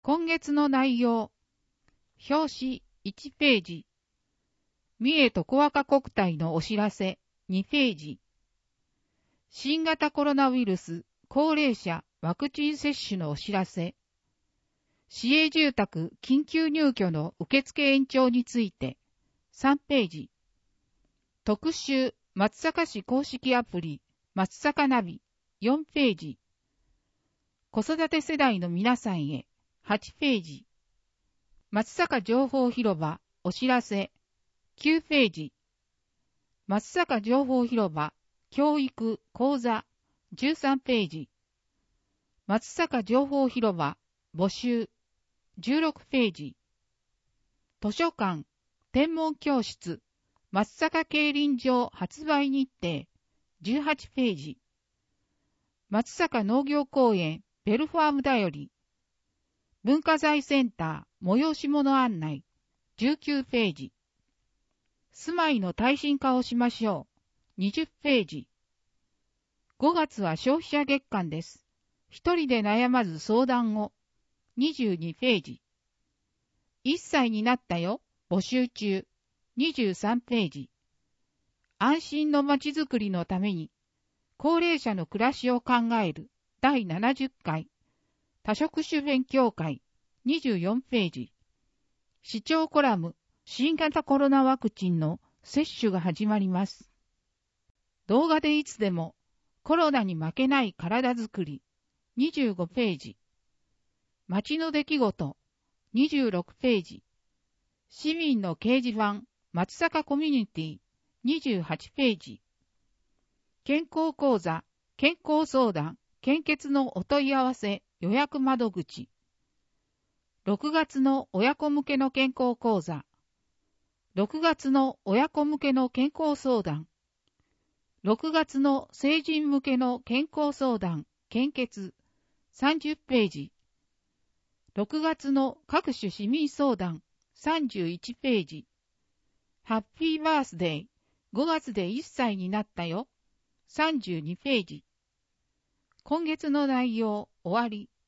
今月の内容。表紙1ページ。三重と小赤国体のお知らせ2ページ。新型コロナウイルス高齢者ワクチン接種のお知らせ。市営住宅緊急入居の受付延長について3ページ。特集松阪市公式アプリ松阪ナビ4ページ。子育て世代の皆さんへ8ページ。松阪情報広場お知らせ9ページ。松阪情報広場教育講座13ページ。松阪情報広場募集16ページ。図書館天文教室松阪競輪場発売日程18ページ。松阪農業公園ベルファームだより文化財センター催し物案内19ページ。住まいの耐震化をしましょう20ページ。5月は消費者月間です。一人で悩まず相談を22ページ。1歳になったよ募集中23ページ。安心のまちづくりのために高齢者の暮らしを考える第70回多職種勉強会24ページ。市長コラム新型コロナワクチンの接種が始まります。動画でいつでもコロナに負けない体づくり25ページ。街の出来事26ページ。市民の掲示板松阪コミュニティ28ページ。健康講座健康相談献血のお問い合わせ予約窓口。6月の親子向けの健康講座。6月の親子向けの健康相談。6月の成人向けの健康相談献血30ページ。6月の各種市民相談31ページ。ハッピーバースデー5月で1歳になったよ32ページ。今月の内容終わり。